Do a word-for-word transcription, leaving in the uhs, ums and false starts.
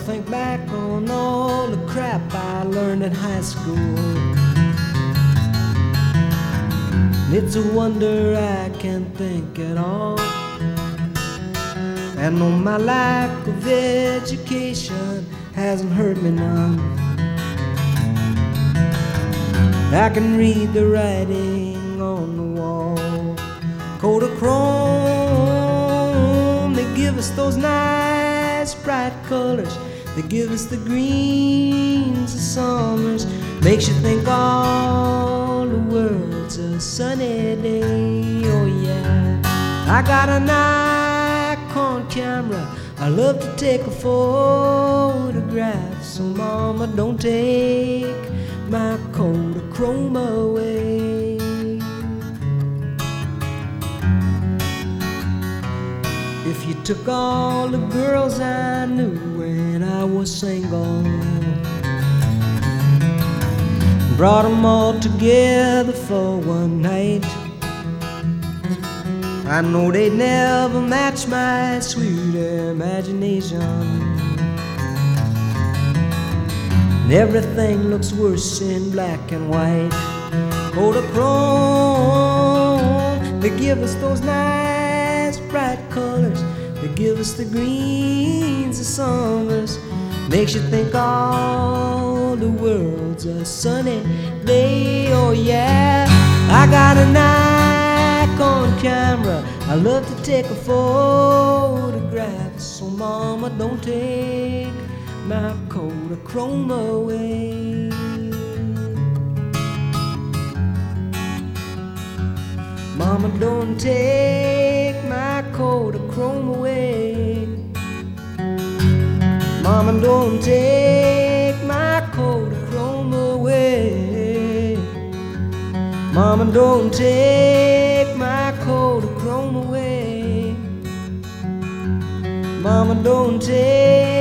think back on all the crap I learned in high school. It's a wonder I can think at all. And no, my lack of education hasn't hurt me none. I can read the writing on the wall. Kodachrome, they give us those nice bright colors. They give us the greens of summers. Makes you think all the world's a sunny day. Oh yeah, I got a Nikon camera. I love to take a photograph. So mama, don't take my Kodachrome away. If you took all the girls I knew when I was single, brought them all together for one night, I know they'd never match my sweet imagination. Everything looks worse in black and white. Kodachrome, they give us those nice bright colors. They give us the greens of summers. Makes you think all the world's a sunny day. Oh yeah, I got a Nikon camera. I love to take a photograph. So mama, don't take my Kodachrome away. Mama, don't take my Kodachrome away. Mama, don't take my Kodachrome away. Mama, don't take my Kodachrome away. Mama, don't take